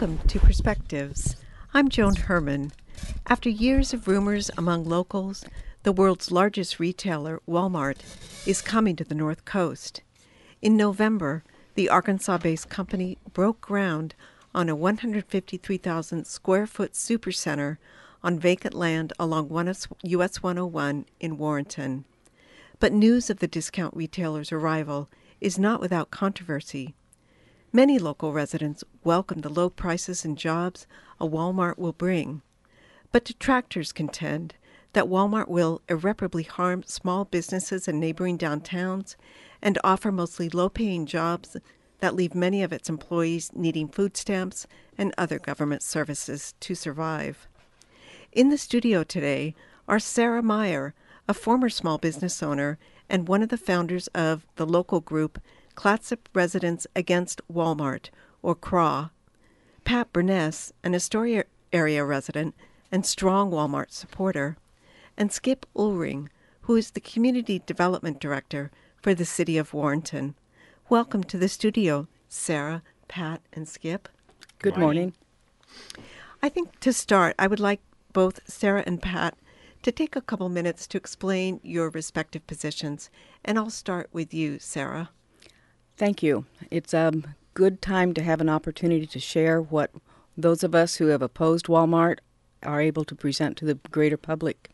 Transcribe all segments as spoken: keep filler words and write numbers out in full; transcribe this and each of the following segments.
Welcome to Perspectives. I'm Joan Herman. After years of rumors among locals, the world's largest retailer, Walmart, is coming to the North Coast. In November, the Arkansas-based company broke ground on a one hundred fifty-three thousand square foot supercenter on vacant land along U S one oh one in Warrenton. But news of the discount retailer's arrival is not without controversy. Many local residents welcome the low prices and jobs a Walmart will bring. But detractors contend that Walmart will irreparably harm small businesses in neighboring downtowns and offer mostly low-paying jobs that leave many of its employees needing food stamps and other government services to survive. In the studio today are Sarah Meyer, a former small business owner and one of the founders of the local group Clatsop Residents Against Walmart, or C R A W, Pat Burness, an Astoria area resident and strong Walmart supporter, and Skip Ullring, who is the Community Development Director for the City of Warrenton. Welcome to the studio, Sarah, Pat, and Skip. Good morning. I think to start, I would like both Sarah and Pat to take a couple minutes to explain your respective positions, and I'll start with you, Sarah. Thank you. It's a good time to have an opportunity to share what those of us who have opposed Walmart are able to present to the greater public.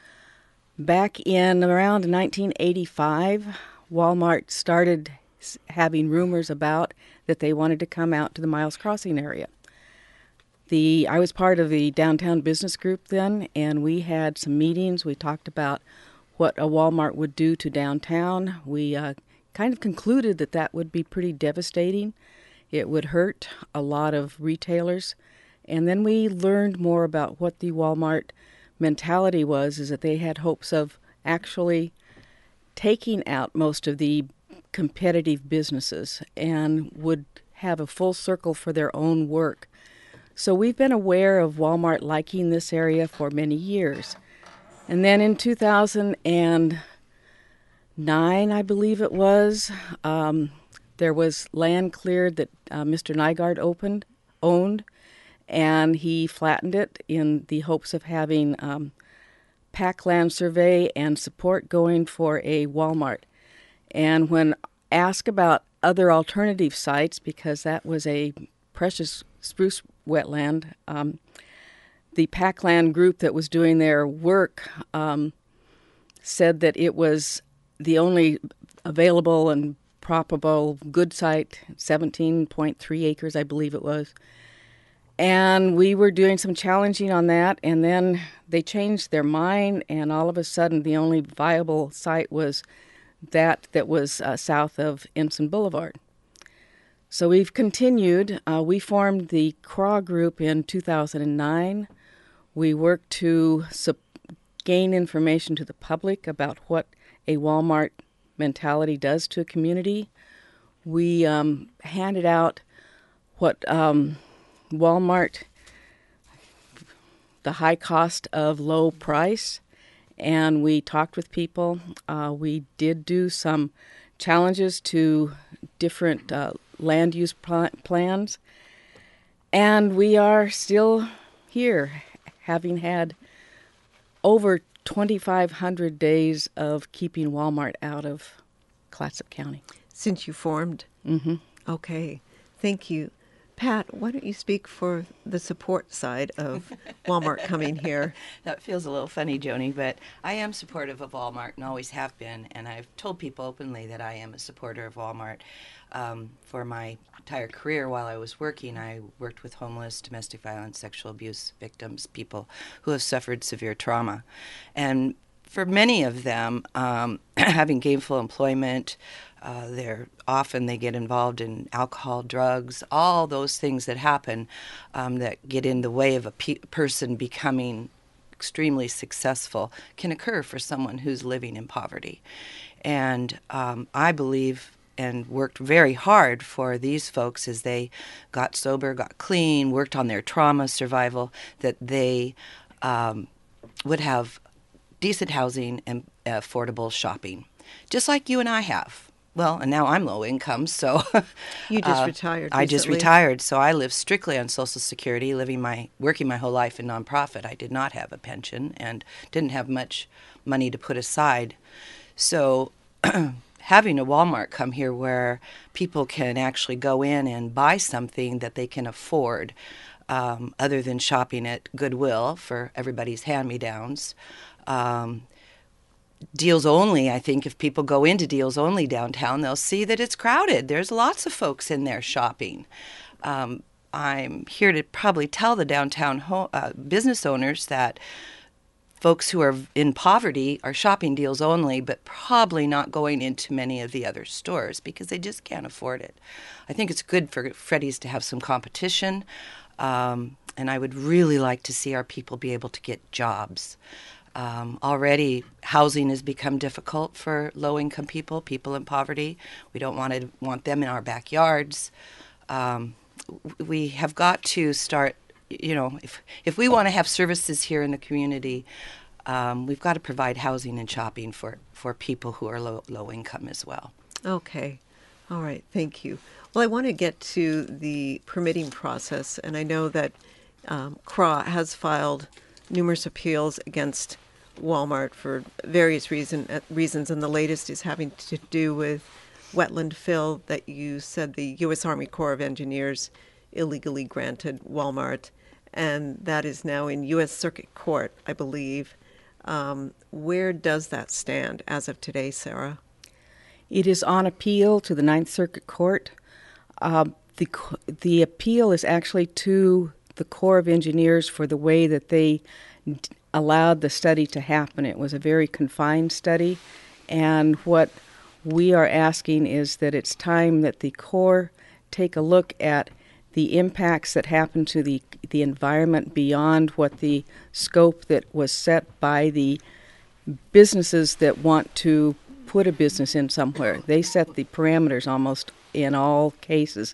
Back in around nineteen eighty-five, Walmart started having rumors about that they wanted to come out to the Miles Crossing area. The I was part of the downtown business group then, and we had some meetings. We talked about what a Walmart would do to downtown. We uh, kind of concluded that that would be pretty devastating. It would hurt a lot of retailers. And then we learned more about what the Walmart mentality was, is that they had hopes of actually taking out most of the competitive businesses and would have a full circle for their own work. So we've been aware of Walmart liking this area for many years. And then in two thousand nine, I believe it was, um, there was land cleared that uh, Mister Nygaard opened, owned, and he flattened it in the hopes of having um, pack land survey and support going for a Walmart. And when asked about other alternative sites, because that was a precious spruce wetland, um, the Packland group that was doing their work um, said that it was the only available and probable good site, seventeen point three acres, I believe it was. And we were doing some challenging on that, and then they changed their mind, and all of a sudden the only viable site was that that was uh, south of Ensign Boulevard. So we've continued. Uh, we formed the C R A W group in two thousand nine. We worked to sup- gain information to the public about what a Walmart mentality does to a community. We um, handed out what um, Walmart, the high cost of low price, and we talked with people. Uh, we did do some challenges to different uh, land use pl- plans, and we are still here, having had over twenty-five hundred days of keeping Walmart out of Clatsop County. Since you formed? Mm-hmm. Okay, thank you. Pat, why don't you speak for the support side of Walmart coming here? That feels a little funny, Joni, but I am supportive of Walmart and always have been, and I've told people openly that I am a supporter of Walmart. Um, for my entire career while I was working, I worked with homeless, domestic violence, sexual abuse victims, people who have suffered severe trauma. And for many of them, um, having gainful employment, uh, they're often they get involved in alcohol, drugs, all those things that happen um, that get in the way of a pe- person becoming extremely successful can occur for someone who's living in poverty. And um, I believe and worked very hard for these folks as they got sober, got clean, worked on their trauma survival, that they um, would have decent housing and affordable shopping, just like you and I have. well, and now I'm low income, so You just uh, retired I just recently. retired, so I live strictly on Social Security, living my working my whole life in nonprofit. I did not have a pension and didn't have much money to put aside. So having a Walmart come here where people can actually go in and buy something that they can afford, um, other than shopping at Goodwill for everybody's hand-me-downs. Um, Deals Only, I think if people go into Deals Only downtown, they'll see that it's crowded. There's lots of folks in there shopping. Um, I'm here to probably tell the downtown ho- uh, business owners that folks who are in poverty are shopping Deals Only, but probably not going into many of the other stores because they just can't afford it. I think it's good for Freddy's to have some competition, um, and I would really like to see our people be able to get jobs. Um, already, housing has become difficult for low-income people, people in poverty. We don't want to want them in our backyards. Um, we have got to start, you know, if if we want to have services here in the community, um, we've got to provide housing and shopping for, for people who are low, low income as well. Okay. All right. Thank you. Well, I want to get to the permitting process, and I know that um, C R A has filed numerous appeals against Walmart for various reason, uh, reasons, and the latest is having to do with wetland fill that you said the U S Army Corps of Engineers illegally granted Walmart, and that is now in U S Circuit Court, I believe. Um, where does that stand as of today, Sarah? It is on appeal to the Ninth Circuit Court. Uh, the the appeal is actually to the Corps of Engineers for the way that they d- allowed the study to happen. It was a very confined study, and what we are asking is that it's time that the Corps take a look at the impacts that happen to the the environment beyond what the scope that was set by the businesses that want to put a business in somewhere. They set the parameters almost in all cases.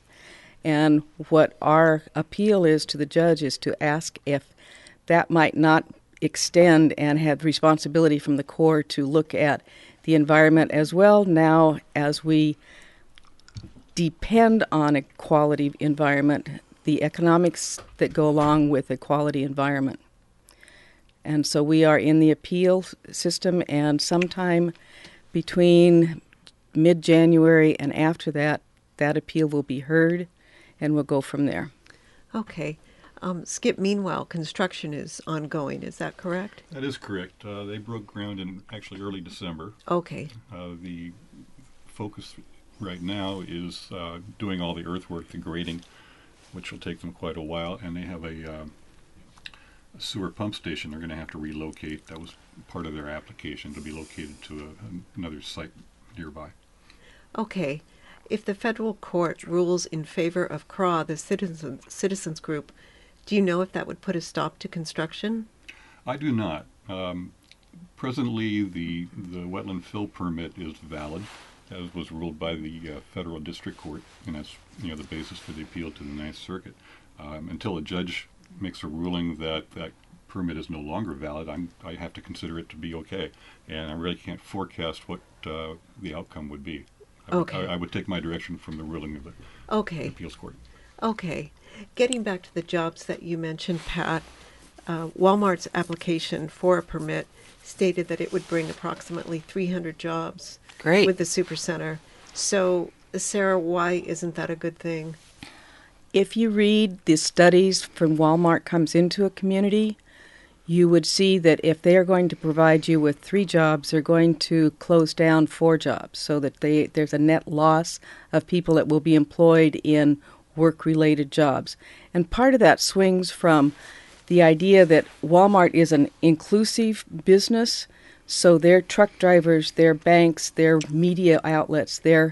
And what our appeal is to the judge is to ask if that might not extend and have responsibility from the Corps to look at the environment as well now as we depend on a quality environment, the economics that go along with a quality environment. And so we are in the appeal system, and sometime between mid-January and after that, that appeal will be heard, and we'll go from there. Okay. Um, Skip, meanwhile, construction is ongoing. Is that correct? That is correct. Uh, they broke ground in actually early December. Okay. Uh, the focus right now is uh, doing all the earthwork, the grading, which will take them quite a while, and they have a, uh, a sewer pump station they're going to have to relocate. That was part of their application, to be located to a, another site nearby. Okay. If the federal court rules in favor of C R A, the citizens, citizens group, do you know if that would put a stop to construction? I do not. Um, presently, the, the wetland fill permit is valid, as was ruled by the uh, federal district court, and that's, you know, the basis for the appeal to the Ninth Circuit. Um, until a judge makes a ruling that that permit is no longer valid, I'm, I have to consider it to be okay, and I really can't forecast what uh, the outcome would be. I would, Okay. I, I would take my direction from the ruling of the Okay. appeals court. Okay. Getting back to the jobs that you mentioned, Pat, uh, Walmart's application for a permit stated that it would bring approximately three hundred jobs Great. with the supercenter. So, Sarah, why isn't that a good thing? If you read the studies from Walmart comes into a community, you would see that if they are going to provide you with three jobs, they're going to close down four jobs, so that they, there's a net loss of people that will be employed in work-related jobs. And part of that swings from the idea that Walmart is an inclusive business, so their truck drivers, their banks, their media outlets, their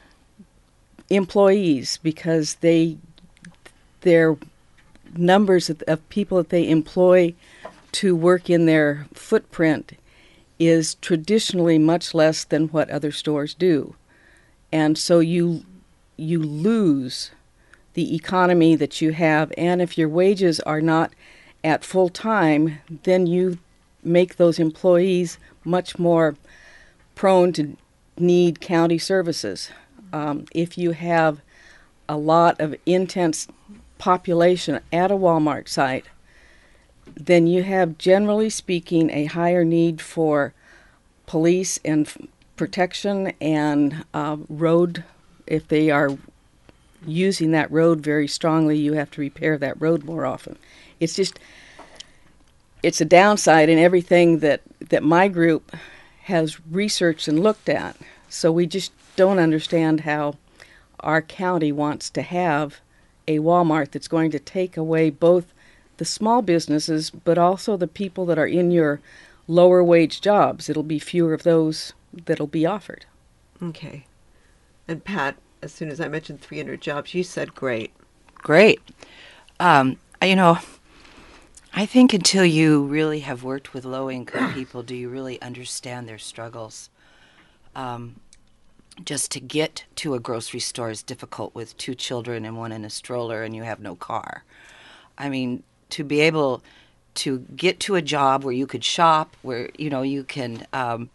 employees, because they their numbers of, of people that they employ to work in their footprint is traditionally much less than what other stores do. And so you you lose the economy that you have, and if your wages are not at full time, then you make those employees much more prone to need county services. Um, if you have a lot of intense population at a Walmart site, then you have, generally speaking, a higher need for police and f- protection and uh, road. If they are using that road very strongly, you have to repair that road more often. It's just, it's a downside in everything that, that my group has researched and looked at. So we just don't understand how our county wants to have a Walmart that's going to take away both the small businesses, but also the people that are in your lower wage jobs. It'll be fewer of those that'll be offered. Okay. And Pat, as soon as I mentioned three hundred jobs, you said great. Great. Um, you know, I think until you really have worked with low-income people, do you really understand their struggles. Um, just to get to a grocery store is difficult with two children and one in a stroller and you have no car. I mean, to be able to get to a job where you could shop, where, you know, you can um,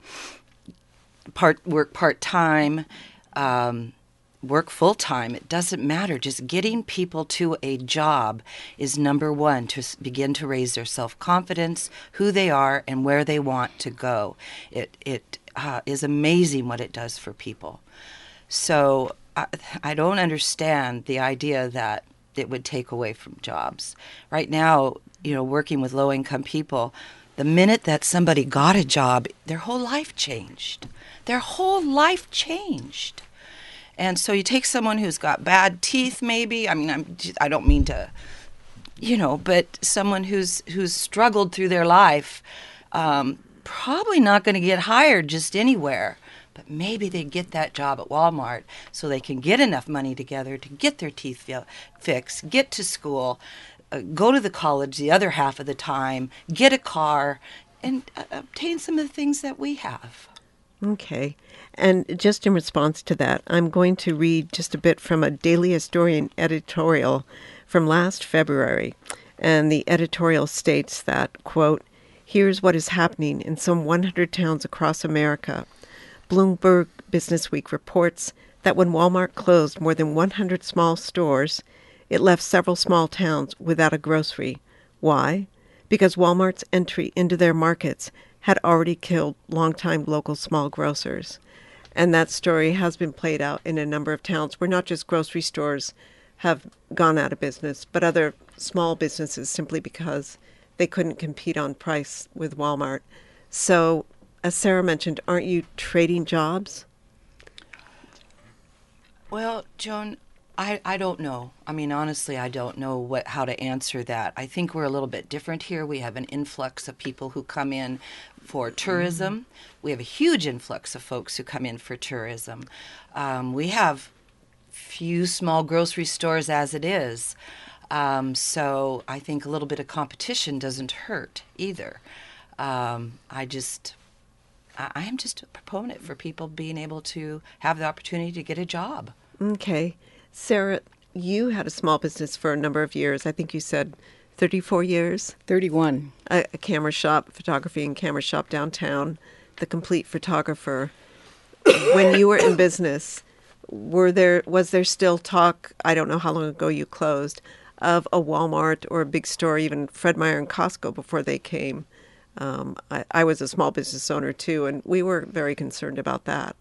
part work part-time, um, work full-time, it doesn't matter. Just getting people to a job is number one, to begin to raise their self-confidence, who they are, and where they want to go. It it uh, is amazing what it does for people. So I, I don't understand the idea that it would take away from jobs. Right now, you know, working with low-income people, the minute that somebody got a job, their whole life changed. Their whole life changed. And so you take someone who's got bad teeth, maybe. I mean, I'm, I don't mean to, you know, but someone who's who's struggled through their life, um, probably not going to get hired just anywhere. But maybe they get that job at Walmart so they can get enough money together to get their teeth fi- fixed, get to school, uh, go to the college the other half of the time, get a car, and uh, obtain some of the things that we have. Okay. And just in response to that, I'm going to read just a bit from a Daily Historian editorial from last February. And the editorial states that, quote, "Here's what is happening in some one hundred towns across America. Bloomberg Businessweek reports that when Walmart closed more than one hundred small stores, it left several small towns without a grocery. Why? Because Walmart's entry into their markets had already killed longtime local small grocers." And that story has been played out in a number of towns where not just grocery stores have gone out of business, but other small businesses simply because they couldn't compete on price with Walmart. So, as Sarah mentioned, aren't you trading jobs? Well, Joan, I, I don't know. I mean, honestly, I don't know what how to answer that. I think we're a little bit different here. We have an influx of people who come in for tourism. Mm-hmm. We have a huge influx of folks who come in for tourism. Um, we have few small grocery stores as it is. Um, so I think a little bit of competition doesn't hurt either. Um, I just... I am just a proponent for people being able to have the opportunity to get a job. Okay. Sarah, you had a small business for a number of years. I think you said thirty-four years? thirty-one. A, a camera shop, photography and camera shop downtown, The Complete Photographer. When you were in business, were there was there still talk, I don't know how long ago you closed, of a Walmart or a big store, even Fred Meyer and Costco before they came? Um, I, I was a small business owner, too, and we were very concerned about that.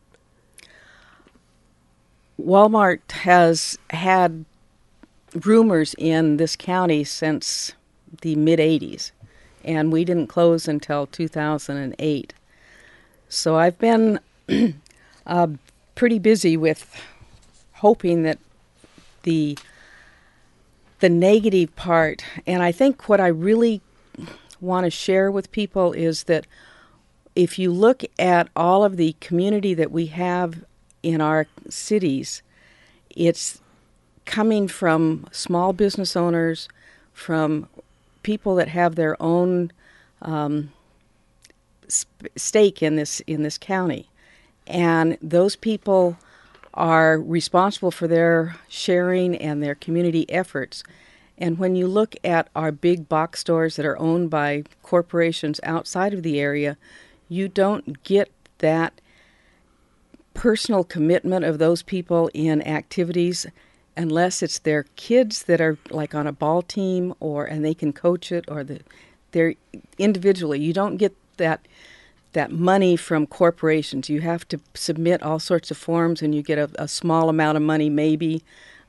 Walmart has had rumors in this county since the mid-eighties, and we didn't close until two thousand eight. So I've been uh, pretty busy with hoping that the the negative part, and I think what I really want to share with people is that if you look at all of the community that we have in our cities, it's coming from small business owners, from people that have their own um, sp- stake in this in this county, and those people are responsible for their sharing and their community efforts. And when you look at our big box stores that are owned by corporations outside of the area, you don't get that personal commitment of those people in activities, unless it's their kids that are like on a ball team, or and they can coach it, or the they're individually. You don't get that that money from corporations. You have to submit all sorts of forms, and you get a, a small amount of money maybe.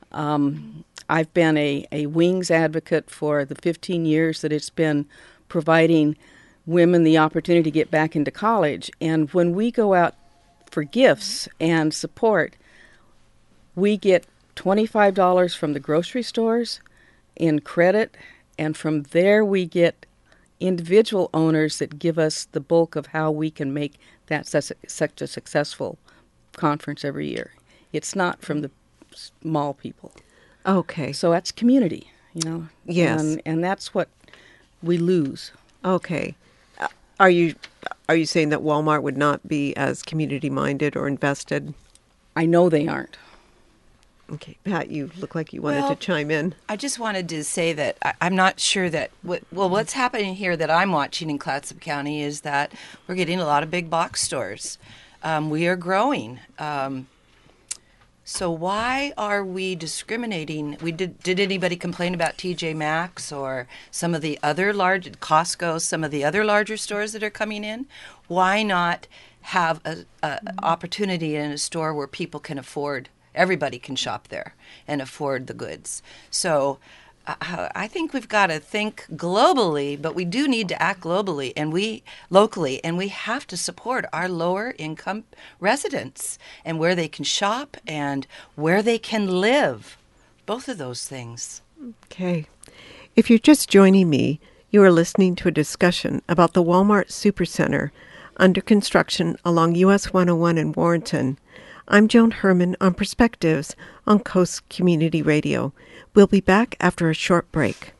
Um, I've been a, a Wings advocate for the fifteen years that it's been providing women the opportunity to get back into college. And when we go out for gifts and support, we get twenty-five dollars from the grocery stores in credit, and from there we get individual owners that give us the bulk of how we can make that such a, such a successful conference every year. It's not from the small people. Okay. So that's community, you know. Yes. And, and that's what we lose. Okay. Uh, Are you are you saying that Walmart would not be as community minded or invested? I know they aren't. Okay, Pat, you look like you wanted Well, to chime in. I just wanted to say that I, I'm not sure that, what, well, what's happening here that I'm watching in Clatsop County is that we're getting a lot of big box stores. Um, we are growing. Um, so why are we discriminating? We did, did anybody complain about T J Maxx or some of the other large, Costco, some of the other larger stores that are coming in? Why not have a, a opportunity in a store where people can afford, everybody can shop there and afford the goods? So uh, I think we've got to think globally, but we do need to act globally and we locally, and we have to support our lower income residents and where they can shop and where they can live. Both of those things. Okay. If you're just joining me, you are listening to a discussion about the Walmart Supercenter under construction along U S one oh one in Warrenton. I'm Joan Herman on Perspectives on Coast Community Radio. We'll be back after a short break.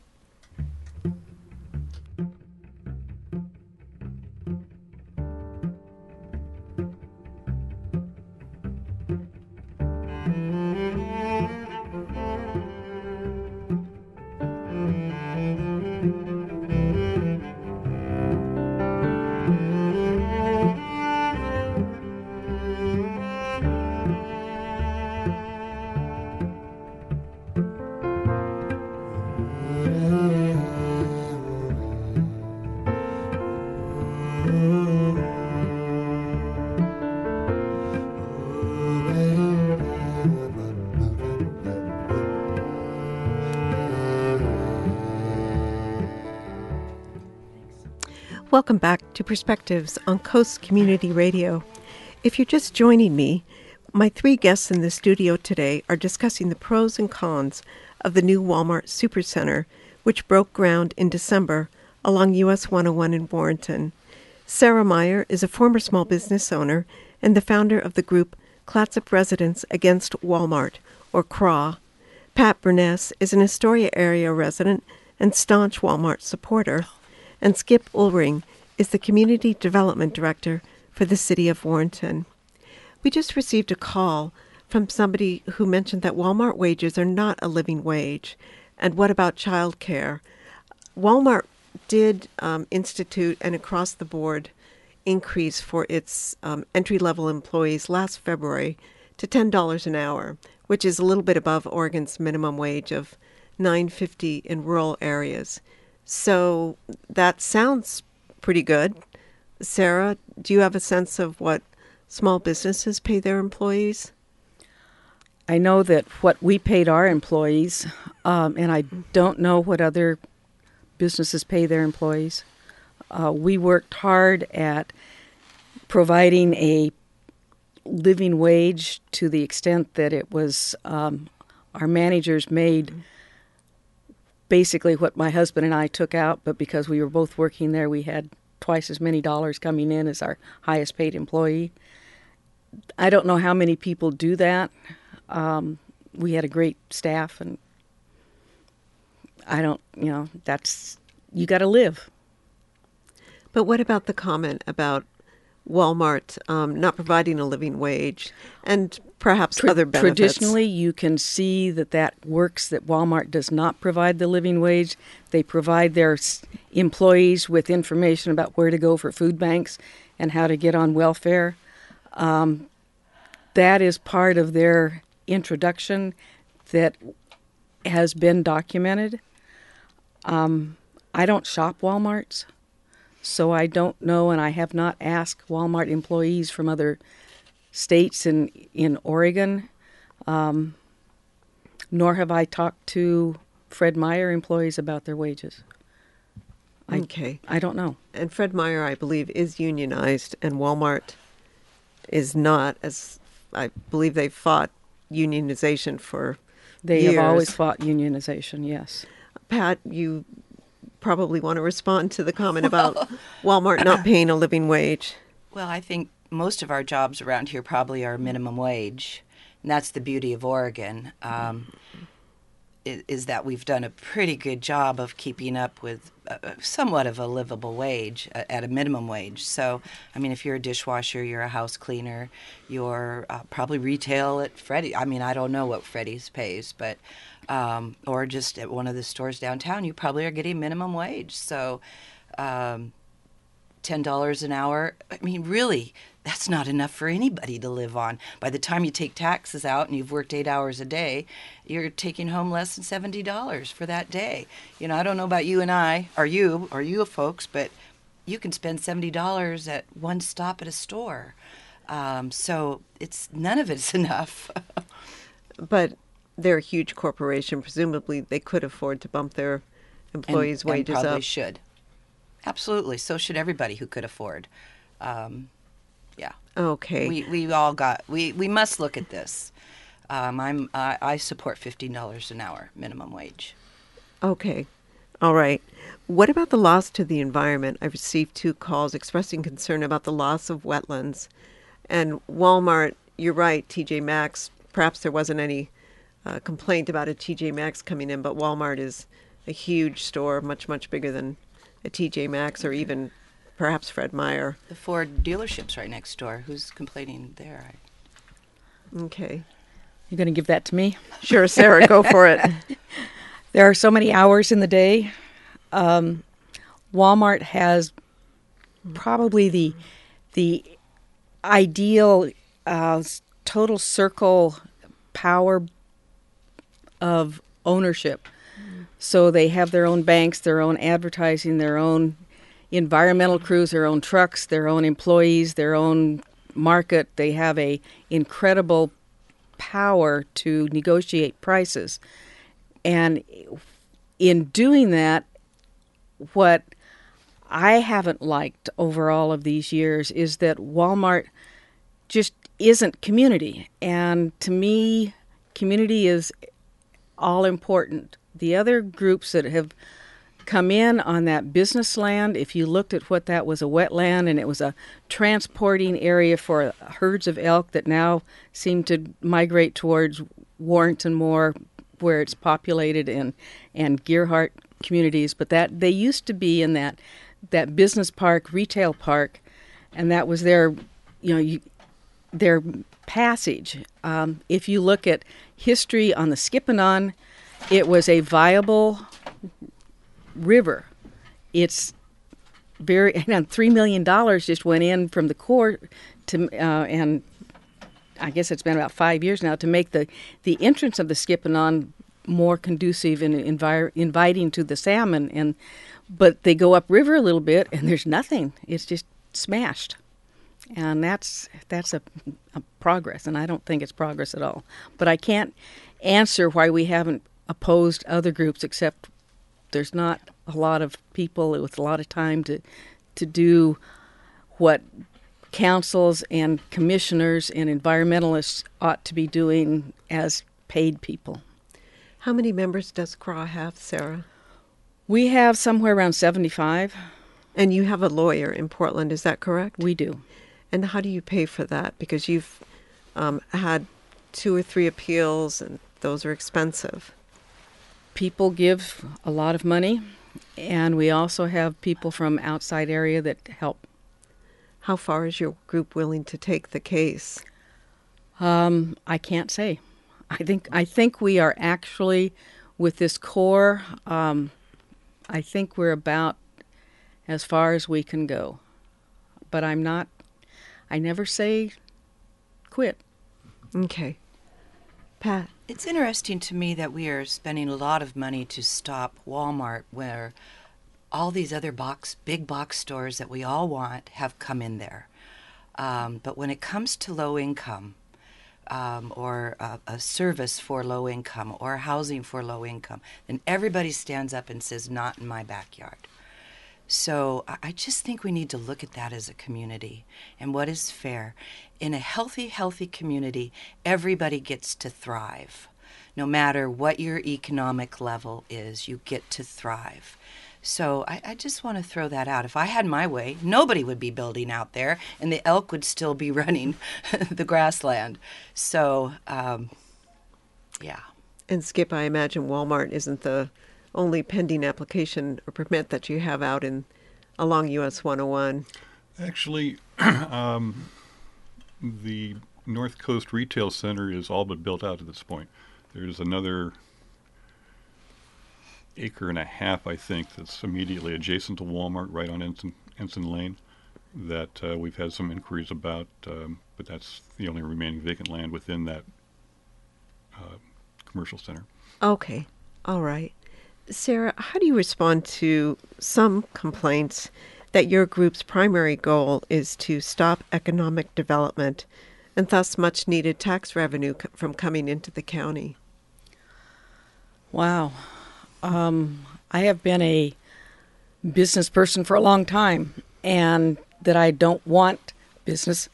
Welcome back to Perspectives on Coast Community Radio. If you're just joining me, my three guests in the studio today are discussing the pros and cons of the new Walmart Supercenter, which broke ground in December along U S one oh one in Warrenton. Sarah Meyer is a former small business owner and the founder of the group Clatsop Residents Against Walmart, or C R A W. Pat Burness is an Astoria area resident and staunch Walmart supporter. And Skip Ulring is the Community Development Director for the City of Warrenton. We just received a call from somebody who mentioned that Walmart wages are not a living wage. And what about child care? Walmart did um, institute an across-the-board increase for its um, entry-level employees last February to ten dollars an hour, which is a little bit above Oregon's minimum wage of nine fifty in rural areas. So that sounds pretty good. Sarah, do you have a sense of what small businesses pay their employees? I know that what we paid our employees, um, and I don't know what other businesses pay their employees. Uh, we worked hard at providing a living wage to the extent that it was, um, our managers made basically what my husband and I took out, but because we were both working there, we had twice as many dollars coming in as our highest paid employee. I don't know how many people do that. Um, we had a great staff, and I don't, you know, that's, you got to live. But what about the comment about Walmart um, not providing a living wage and perhaps Tra- other benefits? Traditionally, you can see that that works, that Walmart does not provide the living wage. They provide their s- employees with information about where to go for food banks and how to get on welfare. Um, that is part of their introduction that has been documented. Um, I don't shop Walmarts, so I don't know, and I have not asked Walmart employees from other states in, in Oregon, um, nor have I talked to Fred Meyer employees about their wages. I, Okay. I don't know. And Fred Meyer, I believe, is unionized, and Walmart is not, as I believe they fought unionization for They years. have always fought unionization, yes. Pat, you probably want to respond to the comment about Walmart not paying a living wage. Well, I think most of our jobs around here probably are minimum wage, and that's the beauty of Oregon, um, is, is that we've done a pretty good job of keeping up with uh, somewhat of a livable wage uh, at a minimum wage. So, I mean, if you're a dishwasher, you're a house cleaner, you're uh, probably retail at Freddy. I mean, I don't know what Freddy's pays, but um, or just at one of the stores downtown, you probably are getting minimum wage. So. Um, ten dollars an hour, I mean, really, that's not enough for anybody to live on. By the time you take taxes out and you've worked eight hours a day, you're taking home less than seventy dollars for that day. You know, I don't know about you and I, or you, or you folks, but you can spend seventy dollars at one stop at a store. Um, so it's none of it's enough. But they're a huge corporation. Presumably, they could afford to bump their employees' and, wages and probably up. should. Absolutely. So should everybody who could afford. Um, yeah. Okay. We we all got. We, we must look at this. Um, I'm I, I support fifteen dollars an hour minimum wage. Okay. All right. What about the loss to the environment? I've received two calls expressing concern about the loss of wetlands. And Walmart, you're right, T J Maxx, perhaps there wasn't any uh, complaint about a T J Maxx coming in, but Walmart is a huge store, much, much bigger than a T J Maxx or even perhaps Fred Meyer. The Ford dealership's right next door. Who's complaining there? Okay. You're going to give that to me? Sure, Sarah, go for it. There are so many hours in the day. Um, Walmart has probably the the ideal uh, total circle power of ownership. So they have their own banks, their own advertising, their own environmental crews, their own trucks, their own employees, their own market. They have a incredible power to negotiate prices. And in doing that, what I haven't liked over all of these years is that Walmart just isn't community. And to me, community is all important. The other groups that have come in on that business land, if you looked at what that was, a wetland, and it was a transporting area for herds of elk that now seem to migrate towards Warrenton more, where it's populated, and and Gearhart communities. But that they used to be in that that business park, retail park, and that was their, you know, you, their passage. Um, if you look at history on the Skipanon, it was a viable river. It's very, and three million dollars just went in from the Corps to, uh, and I guess it's been about five years now, to make the, the entrance of the Skipanon more conducive and envir- inviting to the salmon. And but they go upriver a little bit, and there's nothing. It's just smashed. And that's that's a, a progress, and I don't think it's progress at all. But I can't answer why we haven't opposed other groups, except there's not a lot of people with a lot of time to to do what councils and commissioners and environmentalists ought to be doing as paid people. How many members does C R A have, Sarah? We have somewhere around seventy-five. And you have a lawyer in Portland, is that correct? We do. And how do you pay for that? Because you've um, had two or three appeals, and those are expensive. People give a lot of money, and we also have people from outside area that help. How far is your group willing to take the case? Um, I can't say. I think I think we are actually, with this core, um, I think we're about as far as we can go. But I'm not, I never say quit. Okay. Pat? It's interesting to me that we are spending a lot of money to stop Walmart, where all these other box, big box stores that we all want have come in there. Um, but when it comes to low income, um, or a, a service for low income, or housing for low income, then everybody stands up and says, "Not in my backyard." So I I just think we need to look at that as a community and what is fair. In a healthy, healthy community, everybody gets to thrive. No matter what your economic level is, you get to thrive. So I, I just want to throw that out. If I had my way, nobody would be building out there, and the elk would still be running the grassland. So, um, yeah. And Skip, I imagine Walmart isn't the only pending application or permit that you have out in along U S one oh one. Actually, um, the North Coast Retail Center is all but built out at this point. There's another acre and a half, I think, that's immediately adjacent to Walmart, right on Ensign, Ensign Lane, that uh, we've had some inquiries about, um, but that's the only remaining vacant land within that uh, commercial center. Okay. All right. Sarah, how do you respond to some complaints that your group's primary goal is to stop economic development and thus much needed tax revenue c- from coming into the county? Wow. Um, I have been a business person for a long time, and that I don't want business,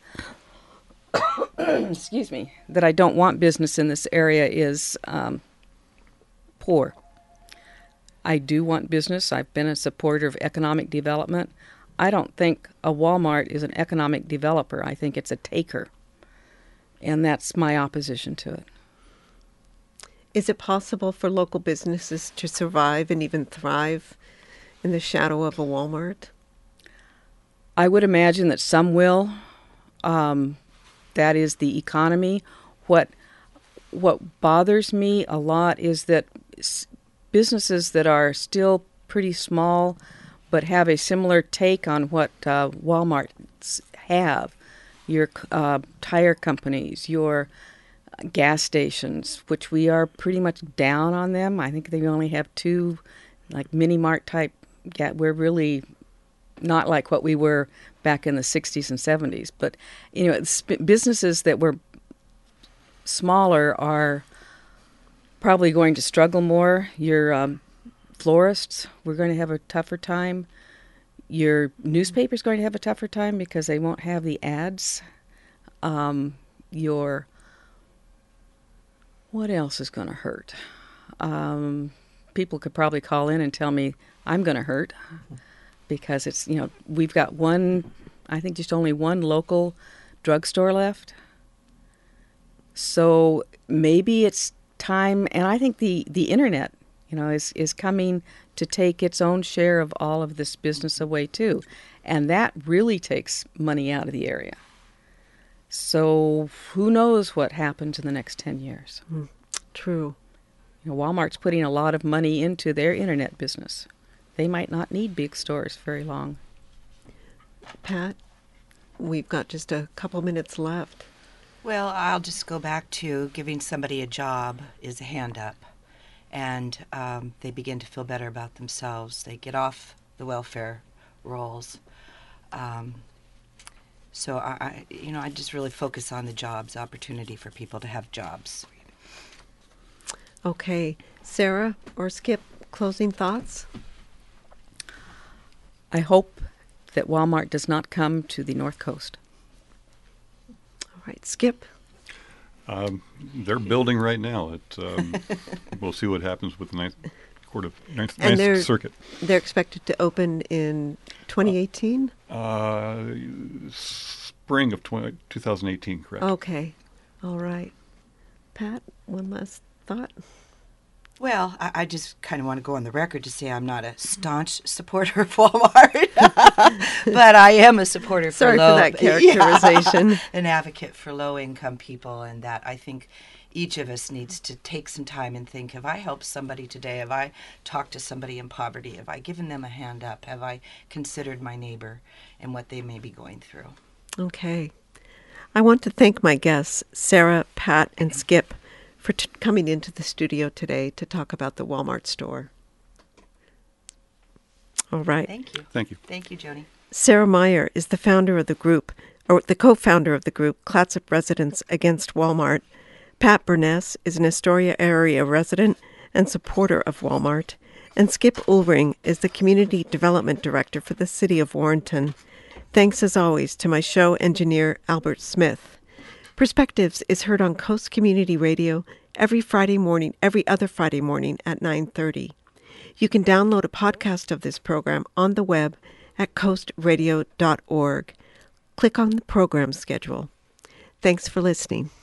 excuse me, that I don't want business in this area is um, poor. I do want business. I've been a supporter of economic development. I don't think a Walmart is an economic developer. I think it's a taker, and that's my opposition to it. Is it possible for local businesses to survive and even thrive in the shadow of a Walmart? I would imagine that some will. Um, that is the economy. What what bothers me a lot is that s- businesses that are still pretty small but have a similar take on what uh, Walmart have, your uh, tire companies, your gas stations, which we are pretty much down on them. I think they only have two, like mini mart type. Yeah, we're really not like what we were back in the sixties and seventies. But you know, sp- businesses that were smaller are probably going to struggle more. Your um, florists, we're going to have a tougher time. Your newspaper's going to have a tougher time because they won't have the ads. Um, your What else is going to hurt? Um, people could probably call in and tell me I'm going to hurt because it's, you know, we've got one, I think just only one local drugstore left. So maybe it's time, and I think the, the internet, you know, is, is coming to take its own share of all of this business away too. And that really takes money out of the area. So who knows what happens in the next ten years? Mm, true. You know, Walmart's putting a lot of money into their internet business. They might not need big stores very long. Pat, we've got just a couple minutes left. Well, I'll just go back to giving somebody a job is a hand up. And um, they begin to feel better about themselves. They get off the welfare rolls. Um, so, I, I, you know, I just really focus on the jobs, opportunity for people to have jobs. Okay. Sarah or Skip, closing thoughts? I hope that Walmart does not come to the North Coast. All right. Skip? Um, they're building right now. It, um, we'll see what happens with the Ninth Court of Ninth, And they're- Ninth Circuit. They're expected to open in twenty eighteen? Uh, spring of twenty, twenty eighteen, correct? Okay. All right. Pat, one last thought? Well, I, I just kind of want to go on the record to say I'm not a staunch supporter of Walmart, but I am a supporter Sorry for low, for that characterization. Yeah, an advocate for low-income people, and that I think each of us needs to take some time and think, have I helped somebody today? Have I talked to somebody in poverty? Have I given them a hand up? Have I considered my neighbor and what they may be going through? Okay. I want to thank my guests, Sarah, Pat, and Skip, for t- coming into the studio today to talk about the Walmart store. All right. Thank you. Thank you. Thank you, Joni. Sarah Meyer is the founder of the group, or the co-founder of the group, Clatsop Residents Against Walmart. Pat Burness is an Astoria area resident and supporter of Walmart. And Skip Ulring is the Community Development Director for the City of Warrenton. Thanks, as always, to my show engineer, Albert Smith. Perspectives is heard on Coast Community Radio every Friday morning, every other Friday morning at nine thirty. You can download a podcast of this program on the web at coast radio dot org. Click on the program schedule. Thanks for listening.